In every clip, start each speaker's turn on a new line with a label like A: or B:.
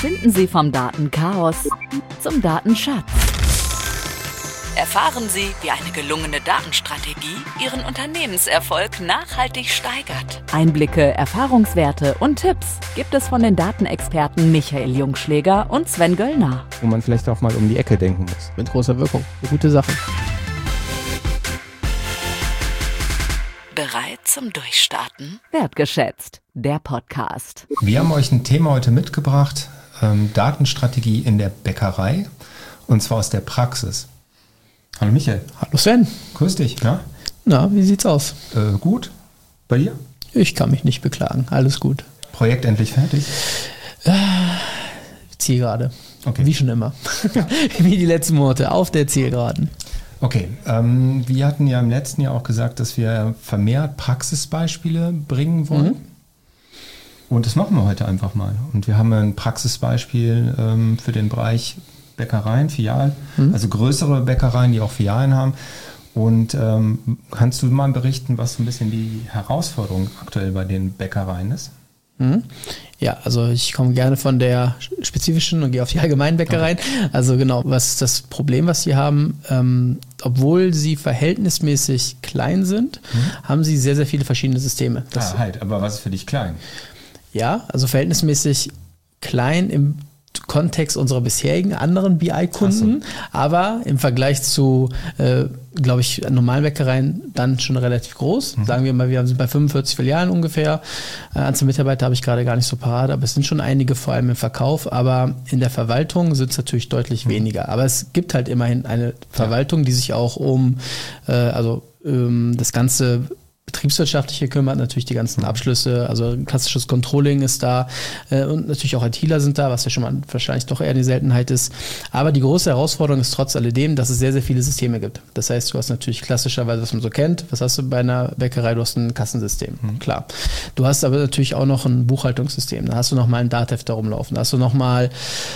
A: Finden Sie vom Datenchaos zum Datenschatz. Erfahren Sie, wie eine gelungene Datenstrategie Ihren Unternehmenserfolg nachhaltig steigert. Einblicke, Erfahrungswerte und Tipps gibt es von den Datenexperten Michael Jungschläger und Sven Göllner.
B: Wo man vielleicht auch mal um die Ecke denken muss.
C: Mit großer Wirkung. Eine gute Sache.
A: Bereit zum Durchstarten? Wertgeschätzt, der Podcast.
B: Wir haben euch ein Thema heute mitgebracht, Datenstrategie in der Bäckerei, und zwar aus der Praxis. Hallo Michael.
C: Hallo Sven.
B: Grüß dich.
C: Na, wie sieht's aus?
B: Gut. Bei dir?
C: Ich kann mich nicht beklagen. Alles gut.
B: Projekt endlich fertig?
C: Zielgerade.
B: Okay.
C: Wie schon immer. Wie die letzten Monate. Auf der Zielgeraden.
B: Okay. Wir hatten ja im letzten Jahr auch gesagt, dass wir vermehrt Praxisbeispiele bringen wollen. Mhm. Und das machen wir heute einfach mal. Und wir haben ein Praxisbeispiel für den Bereich Bäckereien, Filialen, also größere Bäckereien, die auch Filialen haben. Und kannst du mal berichten, was so ein bisschen die Herausforderung aktuell bei den Bäckereien ist?
C: Ja, also ich komme gerne von der spezifischen und gehe auf die allgemeinen Bäckereien. Okay. Also genau, was ist das Problem, was sie haben? Obwohl sie verhältnismäßig klein sind, haben sie sehr, sehr viele verschiedene Systeme.
B: Aber was ist für dich klein?
C: Ja, also verhältnismäßig klein im Kontext unserer bisherigen anderen BI-Kunden, aber im Vergleich zu, glaube ich, normalen Bäckereien dann schon relativ groß. Sagen wir mal, wir sind bei 45 Filialen ungefähr. Anzahl Mitarbeiter habe ich gerade gar nicht so parat, aber es sind schon einige, vor allem im Verkauf, aber in der Verwaltung sind es natürlich deutlich weniger. Aber es gibt halt immerhin eine Verwaltung, die sich auch um das ganze Betriebswirtschaftliche kümmert, natürlich die ganzen Abschlüsse, also klassisches Controlling ist da und natürlich auch ITler sind da, was ja schon mal wahrscheinlich doch eher die Seltenheit ist. Aber die große Herausforderung ist trotz alledem, dass es sehr, sehr viele Systeme gibt. Das heißt, du hast natürlich klassischerweise, was man so kennt, was hast du bei einer Bäckerei? Du hast ein Kassensystem, klar. Du hast aber natürlich auch noch ein Buchhaltungssystem, da hast du nochmal ein DATEV da rumlaufen, da hast du nochmal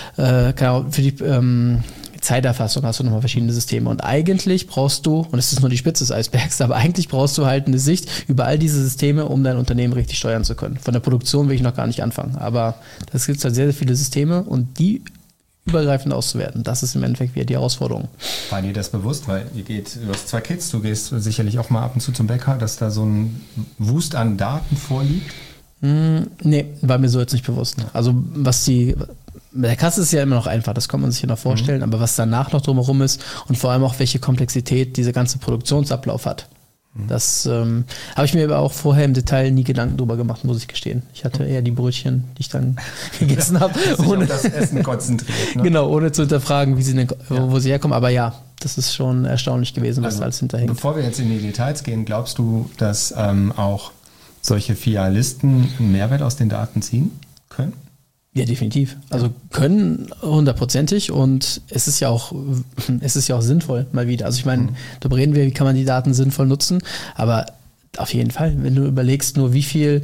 C: für die Zeiterfassung hast du nochmal verschiedene Systeme und eigentlich brauchst du, und es ist nur die Spitze des Eisbergs, aber eigentlich brauchst du halt eine Sicht über all diese Systeme, um dein Unternehmen richtig steuern zu können. Von der Produktion will ich noch gar nicht anfangen, aber es gibt halt sehr, sehr viele Systeme und die übergreifend auszuwerten, das ist im Endeffekt wieder die Herausforderung.
B: War dir das bewusst? Weil du hast 2 Kids, du gehst sicherlich auch mal ab und zu zum Bäcker, dass da so ein Wust an Daten vorliegt?
C: Nee, war mir so jetzt nicht bewusst. Also bei der Kasse ist ja immer noch einfach, das kann man sich ja noch vorstellen, aber was danach noch drumherum ist und vor allem auch welche Komplexität dieser ganze Produktionsablauf hat. Das habe ich mir aber auch vorher im Detail nie Gedanken drüber gemacht, muss ich gestehen. Ich hatte eher die Brötchen, die ich dann gegessen habe.
B: Ohne das Essen konzentriert. Ne?
C: Genau, ohne zu hinterfragen, wo sie herkommen. Aber ja, das ist schon erstaunlich gewesen, was da alles hinterhängt.
B: Bevor wir jetzt in die Details gehen, glaubst du, dass auch solche Filialisten einen Mehrwert aus den Daten ziehen können?
C: Ja, definitiv. Also können 100%ig und es ist ja auch sinnvoll mal wieder. Also ich meine, da reden wir, wie kann man die Daten sinnvoll nutzen, aber auf jeden Fall, wenn du überlegst, nur wie viel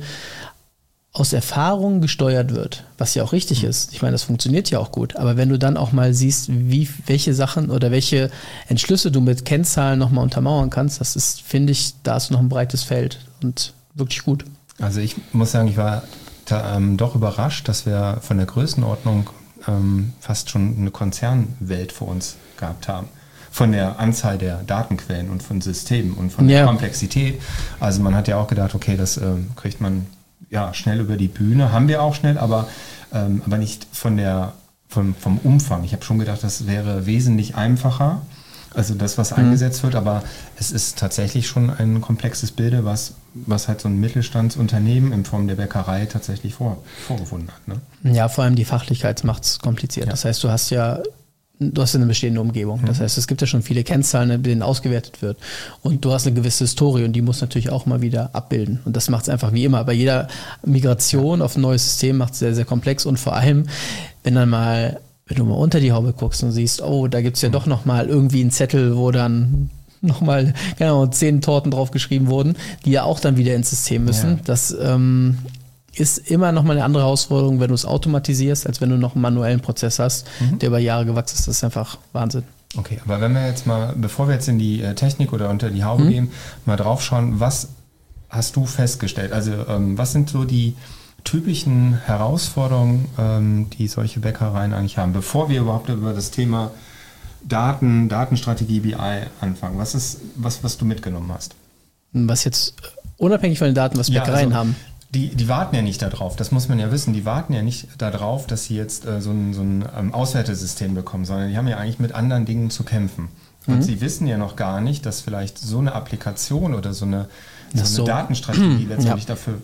C: aus Erfahrung gesteuert wird, was ja auch richtig ist. Ich meine, das funktioniert ja auch gut, aber wenn du dann auch mal siehst, welche Sachen oder welche Entschlüsse du mit Kennzahlen nochmal untermauern kannst, das ist, finde ich, da ist noch ein breites Feld und wirklich gut.
B: Also ich muss sagen, ich war doch überrascht, dass wir von der Größenordnung fast schon eine Konzernwelt vor uns gehabt haben. Von der Anzahl der Datenquellen und von Systemen und von der Komplexität. Also man hat ja auch gedacht, okay, das kriegt man ja schnell über die Bühne, haben wir auch schnell, aber nicht vom Umfang. Ich habe schon gedacht, das wäre wesentlich einfacher. Also das, was eingesetzt wird, aber es ist tatsächlich schon ein komplexes Bild, was halt so ein Mittelstandsunternehmen in Form der Bäckerei tatsächlich vorgefunden hat. Ne?
C: Ja, vor allem die Fachlichkeit macht es kompliziert. Ja. Das heißt, du hast ja eine bestehende Umgebung. Das heißt, es gibt ja schon viele Kennzahlen, mit denen ausgewertet wird. Und du hast eine gewisse Historie und die muss natürlich auch mal wieder abbilden. Und das macht es einfach wie immer. Bei jeder Migration auf ein neues System macht es sehr, sehr komplex und vor allem, wenn du mal unter die Haube guckst und siehst, oh, da gibt es ja doch nochmal irgendwie einen Zettel, wo dann nochmal 10 Torten drauf geschrieben wurden, die ja auch dann wieder ins System müssen. Ja. Das ist immer nochmal eine andere Herausforderung, wenn du es automatisierst, als wenn du noch einen manuellen Prozess hast, der über Jahre gewachsen ist. Das ist einfach Wahnsinn.
B: Okay, aber wenn wir jetzt mal, bevor wir jetzt in die Technik oder unter die Haube gehen, mal drauf schauen, was hast du festgestellt? Also was sind so die typischen Herausforderungen, die solche Bäckereien eigentlich haben? Bevor wir überhaupt über das Thema Datenstrategie BI anfangen, was du mitgenommen hast?
C: Was jetzt unabhängig von den Daten, was Bäckereien haben?
B: Die warten ja nicht darauf, das muss man ja wissen, die warten ja nicht darauf, dass sie jetzt so ein Auswertesystem bekommen, sondern die haben ja eigentlich mit anderen Dingen zu kämpfen. Und sie wissen ja noch gar nicht, dass vielleicht so eine Applikation oder so eine Datenstrategie letztendlich dafür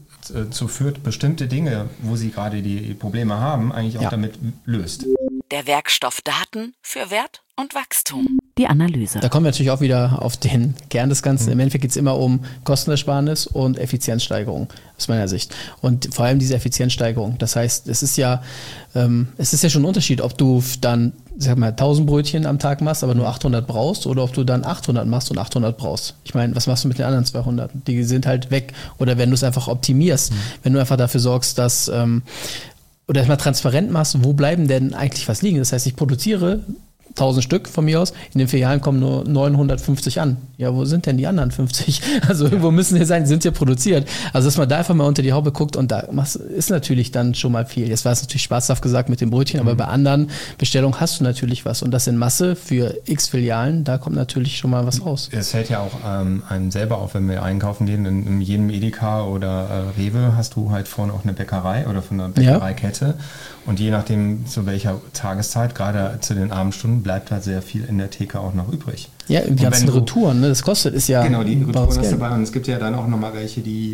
B: führt, bestimmte Dinge, wo sie gerade die Probleme haben, eigentlich auch damit löst.
A: Der Werkstoff Daten für Wert und Wachstum. Die Analyse.
C: Da kommen wir natürlich auch wieder auf den Kern des Ganzen. Im Endeffekt geht es immer um Kostenersparnis und Effizienzsteigerung aus meiner Sicht. Und vor allem diese Effizienzsteigerung. Das heißt, es ist ja schon ein Unterschied, ob du dann, sag mal, 1000 Brötchen am Tag machst, aber nur 800 brauchst, oder ob du dann 800 machst und 800 brauchst. Ich meine, was machst du mit den anderen 200? Die sind halt weg. Oder wenn du es einfach optimierst, wenn du einfach dafür sorgst, dass oder erstmal transparent machst, wo bleiben denn eigentlich was liegen? Das heißt, ich produziere 1000 Stück von mir aus, in den Filialen kommen nur 950 an. Ja, wo sind denn die anderen 50? Also wo müssen die sein? Die sind ja produziert. Also dass man da einfach mal unter die Haube guckt und da ist natürlich dann schon mal viel. Jetzt war es natürlich spaßhaft gesagt mit den Brötchen, aber bei anderen Bestellungen hast du natürlich was. Und das in Masse für x Filialen, da kommt natürlich schon mal was raus.
B: Es fällt ja auch einem selber auf, wenn wir einkaufen gehen, in jedem Edeka oder Rewe hast du halt vorne auch eine Bäckerei oder von einer Bäckereikette. Und je nachdem, zu welcher Tageszeit, gerade zu den Abendstunden, bleibt halt sehr viel in der Theke auch noch übrig.
C: Ja, die ganzen Retouren, ne? Das kostet, ist ja.
B: Genau, die Retouren hast du dabei. Und es gibt ja dann auch nochmal welche, die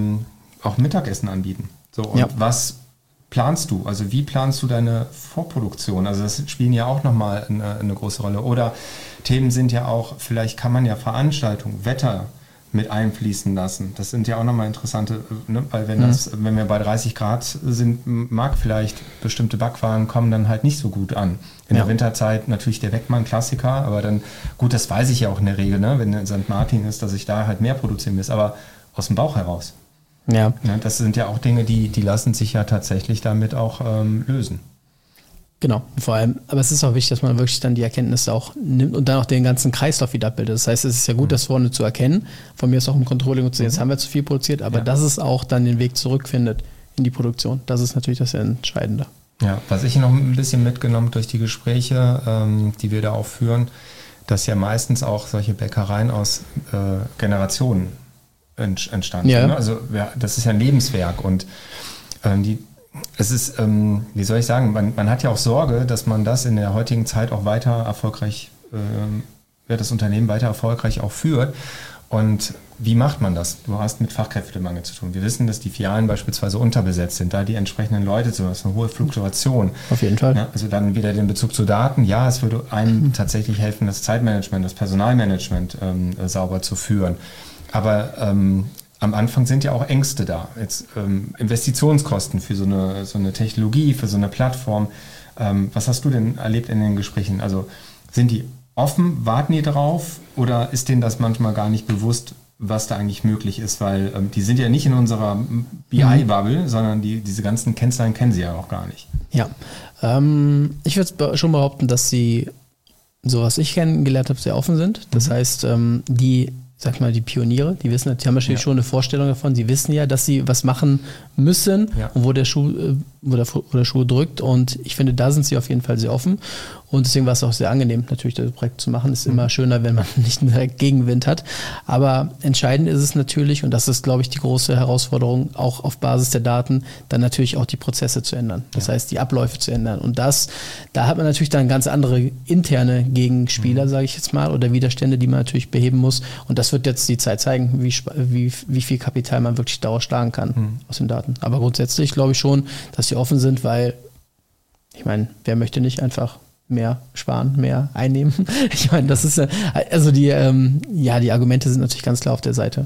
B: auch Mittagessen anbieten. So, und was planst du? Also wie planst du deine Vorproduktion? Also das spielen ja auch nochmal eine große Rolle. Oder Themen sind ja auch, vielleicht kann man ja Veranstaltungen, Wetter mit einfließen lassen. Das sind ja auch nochmal interessante, ne? Weil wenn wir bei 30 Grad sind, mag vielleicht bestimmte Backwaren kommen dann halt nicht so gut an. In der Winterzeit natürlich der Weckmann Klassiker, aber dann, gut, das weiß ich ja auch in der Regel, ne? Wenn in St. Martin ist, dass ich da halt mehr produzieren muss, aber aus dem Bauch heraus. Ja. Ne? Das sind ja auch Dinge, die lassen sich ja tatsächlich damit auch lösen.
C: Genau, vor allem, aber es ist auch wichtig, dass man wirklich dann die Erkenntnisse auch nimmt und dann auch den ganzen Kreislauf wieder abbildet. Das heißt, es ist ja gut, das vorne zu erkennen, von mir ist auch im Controlling und zu sehen, jetzt haben wir zu viel produziert, aber dass es auch dann den Weg zurückfindet in die Produktion, das ist natürlich das Entscheidende.
B: Ja, was ich noch ein bisschen mitgenommen durch die Gespräche, die wir da auch führen, dass ja meistens auch solche Bäckereien aus Generationen entstanden sind. Ne? Also das ist ja ein Lebenswerk und es ist, wie soll ich sagen, man hat ja auch Sorge, dass man das in der heutigen Zeit auch weiter erfolgreich, das Unternehmen weiter erfolgreich auch führt. Und wie macht man das? Du hast mit Fachkräftemangel zu tun. Wir wissen, dass die Filialen beispielsweise unterbesetzt sind, da die entsprechenden Leute zu, das ist eine hohe Fluktuation.
C: Auf jeden Fall.
B: Ja, also dann wieder den Bezug zu Daten. Ja, es würde einem tatsächlich helfen, das Zeitmanagement, das Personalmanagement sauber zu führen. Aber am Anfang sind ja auch Ängste da. Jetzt Investitionskosten für so eine Technologie, für so eine Plattform. Was hast du denn erlebt in den Gesprächen? Also sind die offen, warten die drauf oder ist denen das manchmal gar nicht bewusst, was da eigentlich möglich ist? Weil die sind ja nicht in unserer BI-Bubble, sondern diese ganzen Kennzahlen kennen sie ja auch gar nicht.
C: Ja, ich würde schon behaupten, dass sie, so was ich kennengelernt habe, sehr offen sind. Das heißt, die Pioniere, die wissen, die haben natürlich schon eine Vorstellung davon, sie wissen ja, dass sie was machen müssen und wo der Schuh drückt und ich finde, da sind sie auf jeden Fall sehr offen und deswegen war es auch sehr angenehm, natürlich das Projekt zu machen, ist immer schöner, wenn man nicht direkt Gegenwind hat, aber entscheidend ist es natürlich und das ist, glaube ich, die große Herausforderung, auch auf Basis der Daten, dann natürlich auch die Prozesse zu ändern, das heißt, die Abläufe zu ändern und da hat man natürlich dann ganz andere interne Gegenspieler, sage ich jetzt mal, oder Widerstände, die man natürlich beheben muss und das wird jetzt die Zeit zeigen, wie viel Kapital man wirklich daraus schlagen kann aus den Daten. Aber grundsätzlich glaube ich schon, dass sie offen sind, weil, ich meine, wer möchte nicht einfach mehr sparen, mehr einnehmen? Ich meine, das ist, also die Argumente sind natürlich ganz klar auf der Seite.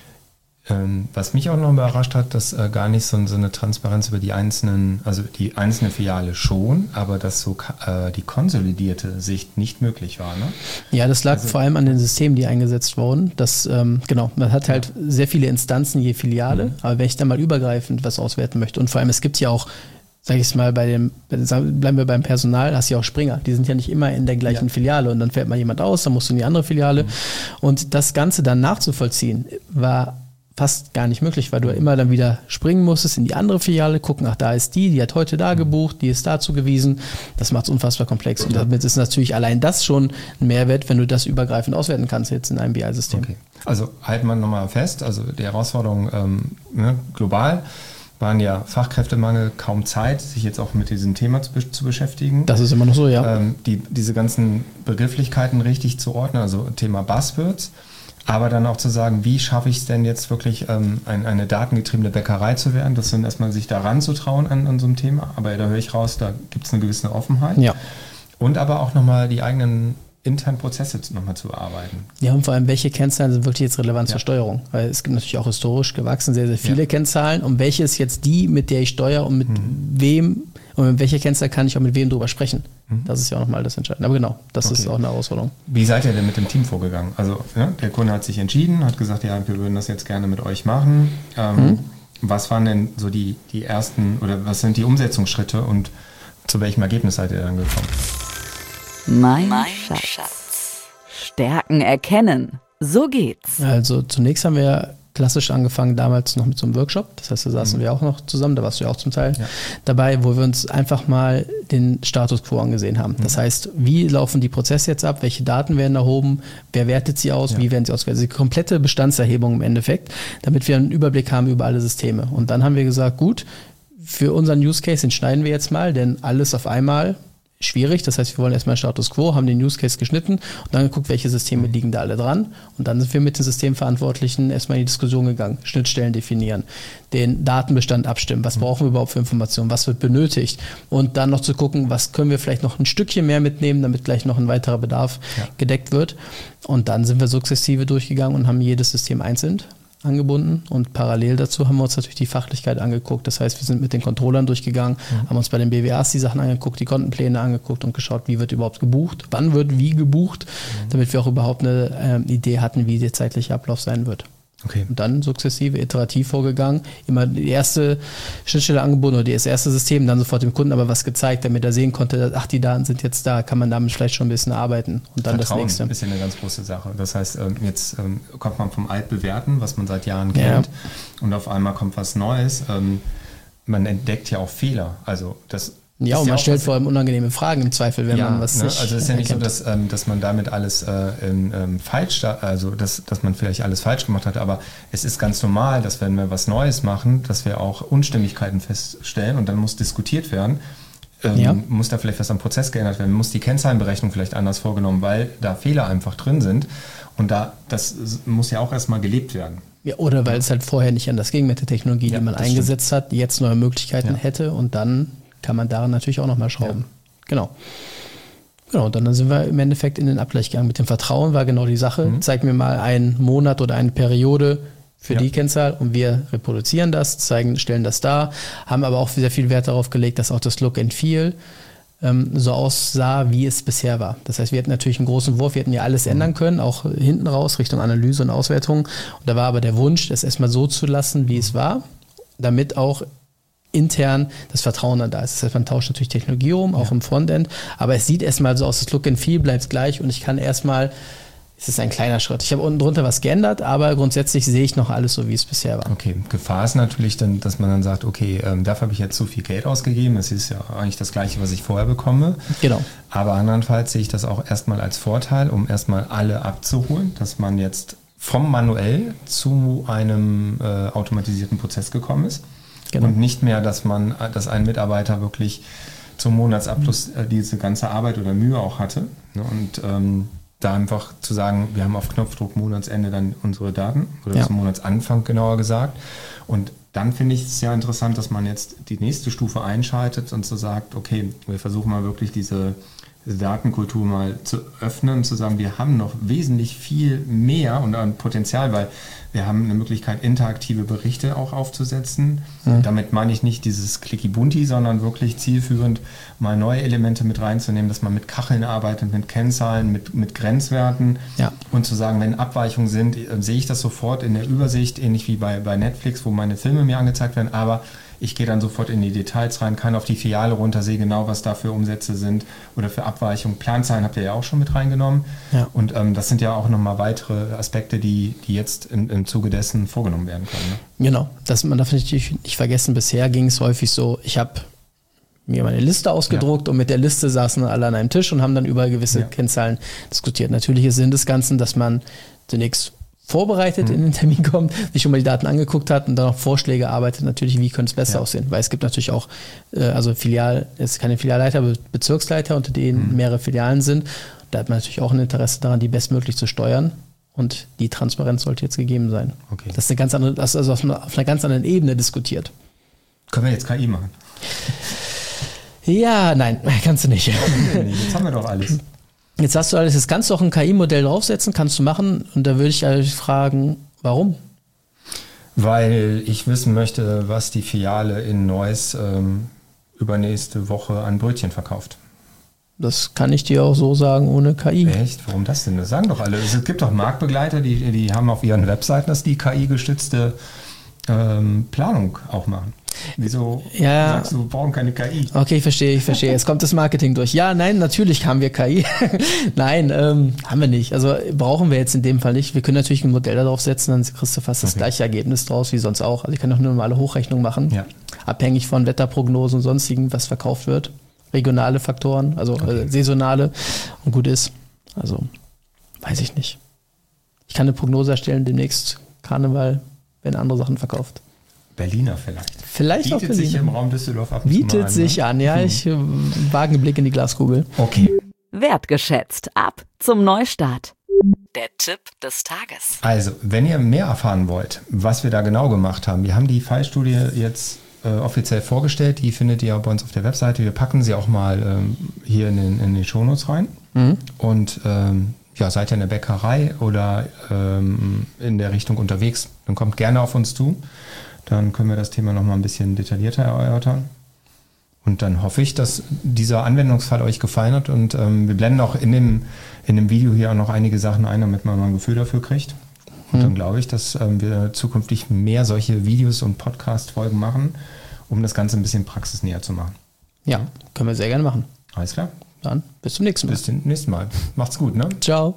B: Was mich auch noch überrascht hat, dass gar nicht so eine Transparenz über die einzelne Filiale schon, aber dass so die konsolidierte Sicht nicht möglich war. Ne?
C: Ja, das lag vor allem an den Systemen, die eingesetzt wurden. Man hat halt sehr viele Instanzen je Filiale, aber wenn ich dann mal übergreifend was auswerten möchte und vor allem es gibt ja auch, sag ich mal, bleiben wir beim Personal, hast du ja auch Springer, die sind ja nicht immer in der gleichen Filiale und dann fährt mal jemand aus, dann musst du in die andere Filiale und das Ganze dann nachzuvollziehen war fast gar nicht möglich, weil du immer dann wieder springen musstest in die andere Filiale, gucken, ach, da ist die hat heute da gebucht, die ist da zugewiesen. Das macht es unfassbar komplex. Und damit ist natürlich allein das schon ein Mehrwert, wenn du das übergreifend auswerten kannst jetzt in einem BI-System.
B: Okay. Also halten wir nochmal fest, also die Herausforderung global waren ja Fachkräftemangel, kaum Zeit, sich jetzt auch mit diesem Thema zu beschäftigen.
C: Das ist immer noch so, ja.
B: Diese ganzen Begrifflichkeiten richtig zu ordnen, also Thema Buzzwords, aber dann auch zu sagen, wie schaffe ich es denn jetzt wirklich, eine datengetriebene Bäckerei zu werden? Das sind erstmal sich daran zu trauen an so einem Thema, aber da höre ich raus, da gibt es eine gewisse Offenheit.
C: Ja.
B: Und aber auch nochmal die eigenen internen Prozesse nochmal zu erarbeiten.
C: Ja, und vor allem, welche Kennzahlen sind wirklich jetzt relevant zur Steuerung? Weil es gibt natürlich auch historisch gewachsen sehr, sehr viele Kennzahlen. Und welche ist jetzt die, mit der ich steuere und mit wem und mit welcher Kennzahl kann ich auch mit wem drüber sprechen? Das ist ja auch nochmal das Entscheidende. Aber genau, das ist auch eine Herausforderung.
B: Wie seid ihr denn mit dem Team vorgegangen? Also der Kunde hat sich entschieden, hat gesagt, ja, wir würden das jetzt gerne mit euch machen. Was waren denn so die ersten oder was sind die Umsetzungsschritte und zu welchem Ergebnis seid ihr dann gekommen?
A: Mein Schatz. Stärken erkennen. So geht's.
C: Also zunächst haben wir klassisch angefangen, damals noch mit so einem Workshop. Das heißt, da saßen wir auch noch zusammen, da warst du ja auch zum Teil dabei, wo wir uns einfach mal den Status quo angesehen haben. Das heißt, wie laufen die Prozesse jetzt ab? Welche Daten werden erhoben? Wer wertet sie aus? Wie werden sie ausgewertet? Also die komplette Bestandserhebung im Endeffekt, damit wir einen Überblick haben über alle Systeme. Und dann haben wir gesagt, gut, für unseren Use Case entschneiden wir jetzt mal, denn alles auf einmal schwierig. Das heißt, wir wollen erstmal Status Quo, haben den Use Case geschnitten und dann geguckt, welche Systeme liegen da alle dran. Und dann sind wir mit den Systemverantwortlichen erstmal in die Diskussion gegangen, Schnittstellen definieren, den Datenbestand abstimmen, was brauchen wir überhaupt für Informationen, was wird benötigt und dann noch zu gucken, was können wir vielleicht noch ein Stückchen mehr mitnehmen, damit gleich noch ein weiterer Bedarf gedeckt wird. Und dann sind wir sukzessive durchgegangen und haben jedes System einzeln angebunden und parallel dazu haben wir uns natürlich die Fachlichkeit angeguckt. Das heißt, wir sind mit den Controllern durchgegangen, haben uns bei den BWAs die Sachen angeguckt, die Kontenpläne angeguckt und geschaut, wie wird überhaupt gebucht, wann wird wie gebucht, damit wir auch überhaupt eine Idee hatten, wie der zeitliche Ablauf sein wird.
B: Okay.
C: Und dann sukzessive, iterativ vorgegangen, immer die erste Schnittstelle angeboten oder das erste System, dann sofort dem Kunden aber was gezeigt, damit er sehen konnte, ach, die Daten sind jetzt da, kann man damit vielleicht schon ein bisschen arbeiten und dann
B: Vertrauen
C: das nächste.
B: Ist ja eine ganz große Sache. Das heißt, jetzt kommt man vom Altbewerten, was man seit Jahren kennt und auf einmal kommt was Neues. Man entdeckt ja auch Fehler. Also das
C: ja, und man stellt vor allem unangenehme Fragen im Zweifel, wenn man was nicht
B: also es ist ja nicht so, dass man damit alles falsch, also dass man vielleicht alles falsch gemacht hat, aber es ist ganz normal, dass wenn wir was Neues machen, dass wir auch Unstimmigkeiten feststellen und dann muss diskutiert werden. Muss da vielleicht was am Prozess geändert werden, muss die Kennzahlenberechnung vielleicht anders vorgenommen, weil da Fehler einfach drin sind und das muss ja auch erstmal gelebt werden.
C: Ja, oder weil es halt vorher nicht anders ging mit der Technologie, die man eingesetzt hat, jetzt neue Möglichkeiten hätte und dann kann man daran natürlich auch nochmal schrauben. Genau, und dann sind wir im Endeffekt in den Abgleich gegangen. Mit dem Vertrauen war genau die Sache. Zeig mir mal einen Monat oder eine Periode für die Kennzahl und wir reproduzieren das, stellen das dar, haben aber auch sehr viel Wert darauf gelegt, dass auch das Look and Feel so aussah, wie es bisher war. Das heißt, wir hatten natürlich einen großen Wurf, wir hätten ja alles ändern können, auch hinten raus, Richtung Analyse und Auswertung. Und da war aber der Wunsch, das erstmal so zu lassen, wie es war, damit auch intern das Vertrauen dann da ist. Das heißt, man tauscht natürlich Technologie um, auch im Frontend, aber es sieht erstmal so aus, das Look and Feel bleibt gleich und ich kann erstmal, es ist ein kleiner Schritt. Ich habe unten drunter was geändert, aber grundsätzlich sehe ich noch alles so, wie es bisher war.
B: Okay, Gefahr ist natürlich dann, dass man dann sagt, okay, dafür habe ich jetzt so viel Geld ausgegeben, es ist ja eigentlich das Gleiche, was ich vorher bekomme.
C: Genau.
B: Aber andernfalls sehe ich das auch erstmal als Vorteil, um erstmal alle abzuholen, dass man jetzt vom manuell zu einem automatisierten Prozess gekommen ist. Genau. Und nicht mehr, dass ein Mitarbeiter wirklich zum Monatsabschluss diese ganze Arbeit oder Mühe auch hatte. Und da einfach zu sagen, wir haben auf Knopfdruck Monatsende dann unsere Daten oder zum Monatsanfang genauer gesagt. Und dann finde ich es sehr interessant, dass man jetzt die nächste Stufe einschaltet und so sagt, okay, wir versuchen mal wirklich diese Datenkultur mal zu öffnen und zu sagen, wir haben noch wesentlich viel mehr und an Potenzial, weil wir haben eine Möglichkeit, interaktive Berichte auch aufzusetzen. Damit meine ich nicht dieses Clicky-Bunti, sondern wirklich zielführend mal neue Elemente mit reinzunehmen, dass man mit Kacheln arbeitet, mit Kennzahlen, mit Grenzwerten und zu sagen, wenn Abweichungen sind, sehe ich das sofort in der Übersicht, ähnlich wie bei Netflix, wo meine Filme mir angezeigt werden, aber Ich gehe dann sofort in die Details rein, kann auf die Filiale runter, sehe genau, was da für Umsätze sind oder für Abweichungen. Planzahlen habt ihr ja auch schon mit reingenommen. Ja. Und das sind ja auch nochmal weitere Aspekte, die jetzt im Zuge dessen vorgenommen werden können. Ne?
C: Genau, man darf natürlich nicht vergessen, bisher ging es häufig so, ich habe mir meine Liste ausgedruckt und mit der Liste saßen alle an einem Tisch und haben dann über gewisse Kennzahlen diskutiert. Natürlich ist Sinn des Ganzen, dass man zunächst vorbereitet in den Termin kommt, sich schon mal die Daten angeguckt hat und dann auch Vorschläge erarbeitet, natürlich, wie könnte es besser aussehen. Weil es gibt natürlich auch, also es ist keine Filialleiter, aber Bezirksleiter, unter denen mehrere Filialen sind. Da hat man natürlich auch ein Interesse daran, die bestmöglich zu steuern. Und die Transparenz sollte jetzt gegeben sein. Okay. Das ist eine ganz andere, das ist also auf einer ganz anderen Ebene diskutiert.
B: Können wir jetzt KI machen?
C: Ja, nein, kannst du nicht.
B: Jetzt haben wir doch alles.
C: Jetzt hast du alles, jetzt kannst du auch ein KI-Modell draufsetzen, kannst du machen. Und da würde ich eigentlich fragen, warum?
B: Weil ich wissen möchte, was die Filiale in Neuss übernächste Woche an Brötchen verkauft.
C: Das kann ich dir auch so sagen, ohne KI.
B: Echt? Warum das denn? Das sagen doch alle. Es gibt doch Marktbegleiter, die haben auf ihren Webseiten, dass die KI-gestützte Planung auch machen. Wieso sagst du, wir brauchen keine KI?
C: Okay, ich verstehe. Jetzt kommt das Marketing durch. Ja, nein, natürlich haben wir KI. Nein, haben wir nicht. Also brauchen wir jetzt in dem Fall nicht. Wir können natürlich ein Modell darauf setzen, dann kriegst du fast das gleiche Ergebnis draus wie sonst auch. Also ich kann auch eine normale Hochrechnung machen, abhängig von Wetterprognosen und sonstigen, was verkauft wird. Regionale Faktoren, also saisonale und gut ist. Also weiß ich nicht. Ich kann eine Prognose erstellen, demnächst Karneval, wenn andere Sachen verkauft.
B: Berliner vielleicht.
C: Vielleicht auch
B: Bietet sich im Raum Düsseldorf ab.
C: Bietet sich an, ja. Ich wage einen Blick in die Glaskugel.
B: Okay.
A: Wertgeschätzt. Ab zum Neustart. Der Tipp des Tages.
B: Also, wenn ihr mehr erfahren wollt, was wir da genau gemacht haben, wir haben die Fallstudie jetzt offiziell vorgestellt. Die findet ihr bei uns auf der Webseite. Wir packen sie auch mal hier in die Shownotes rein. Und seid ihr in der Bäckerei oder in der Richtung unterwegs, dann kommt gerne auf uns zu. Dann können wir das Thema nochmal ein bisschen detaillierter erörtern. Und dann hoffe ich, dass dieser Anwendungsfall euch gefallen hat. Und wir blenden auch in dem Video hier auch noch einige Sachen ein, damit man mal ein Gefühl dafür kriegt. Und dann glaube ich, dass wir zukünftig mehr solche Videos und Podcast-Folgen machen, um das Ganze ein bisschen praxisnäher zu machen.
C: Ja, können wir sehr gerne machen.
B: Alles klar.
C: Dann bis zum nächsten Mal.
B: Bis zum nächsten Mal. Macht's gut, ne?
C: Ciao.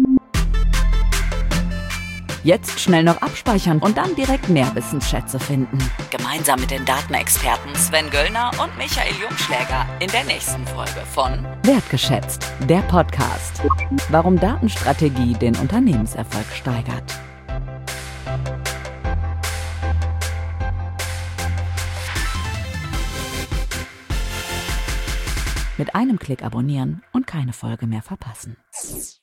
A: Jetzt schnell noch abspeichern und dann direkt mehr Wissensschätze finden. Gemeinsam mit den Datenexperten Sven Göllner und Michael Jungschläger in der nächsten Folge von Wertgeschätzt, der Podcast. Warum Datenstrategie den Unternehmenserfolg steigert. Mit einem Klick abonnieren und keine Folge mehr verpassen.